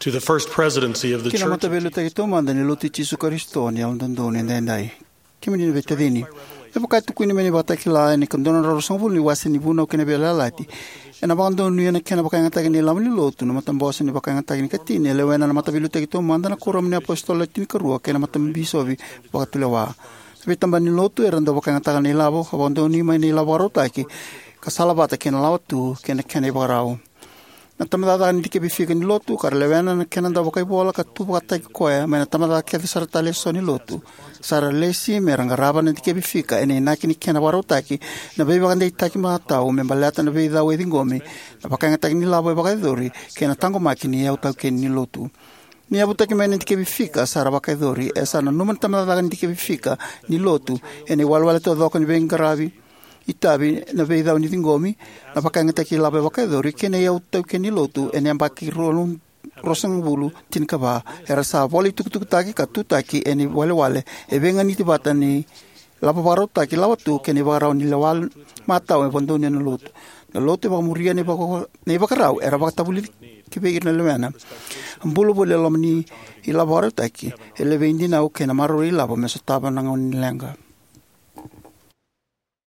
to the first presidency of the Kina Church. matavelo tayo tumanda ni Loti Jesu Kristo ni ang dandoni nai. Kimi ni vetadini. E baka tu kuni meni bata kila ni kandona ro sangvul ni wasi ni buno kena bela lati. E na bando ni na kena baka ngata ni lam ni lotu na matambosa ni baka ngata ni katini lewena na matavelo tayo tumanda na kuram ni apostol tin karua kena matambisovi baka tulewa. Vitamba ni lotu eranda baka ngata ni labo bando ni mai ni labo rotaki. Kasala bata kena lawatu kena barau. Na tamada ni ke bifika ni lotu kar levena na kenanda bokai bola ka tu bata koya mena tamada ke sartale so ni lotu sara lesi meranga raba na ke bifika ene na kini kena warotaki na be baganda itaki mata o membalata na be da wedding gomi na bakanga tak ni labo bakai dori kena tango makini ya utal ken ni lotu ni abutaki mena ke bifika sara bakai dori esa na numan tamada ni ke bifika ni lotu ene walwala to do kon bengarabi itabi na veida uni tingomi na pakanga taki labe bakadori kene ya utau keni lotu ene ambaki rolun rosang bulu tin kaba era sa voli tuk taki katutaki ene wale e venga ni tibata ni laba barot taki lawatu kene barau ni lawal mata o bondoni na lotu ba muria ne bakarau era bakatabuli kibe irna lemana bulu bole lomni ilabaro taki ele vendi na o kena marori labo mesotaba nang on lenga